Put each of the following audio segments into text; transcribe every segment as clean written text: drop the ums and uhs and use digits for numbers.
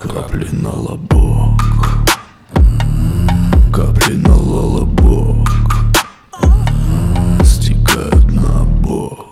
Капли на лобок, капли на лобок стекают на бок.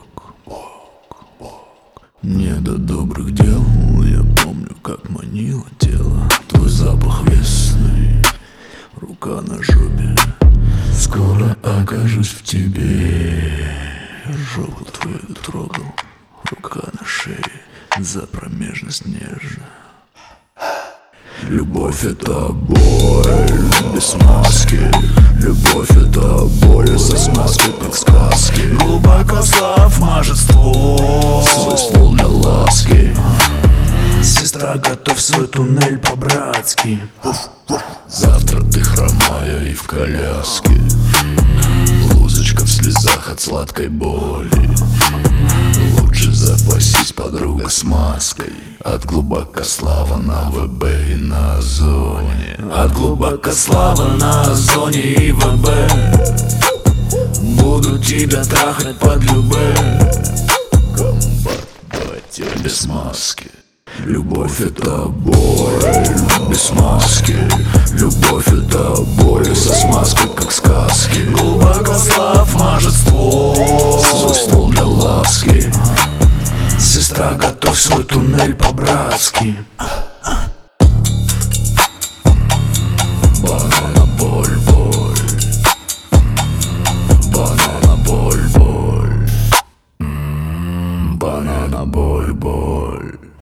Не до добрых дел, я помню, как манило тело. Твой запах весны, рука на жопе. Скоро окажусь в тебе. Жопу твою трогал, рука на шее, за промежность нежно. Любовь — это боль без маски. Любовь — это боль со смазкой, как сказки. Глубоко слав мажет ствол, свой ствол для ласки. Сестра, готовь свой туннель по-братски. Завтра ты хромая и в коляске. Блузочка в слезах от сладкой боли. Лучше запасись, подруга, смазкой. От глубокослава на ВБ и на Озоне. От глубокослава на Озоне и ВБ. Буду тебя трахать под любэ. Комбат, давайте без маски. Любовь — это боль без маски. Любовь — это боль со смазкой, как сказки. Глубокослав мажет ствол, свой ствол для ласки. Сестра, готовь свой туннель по-братски.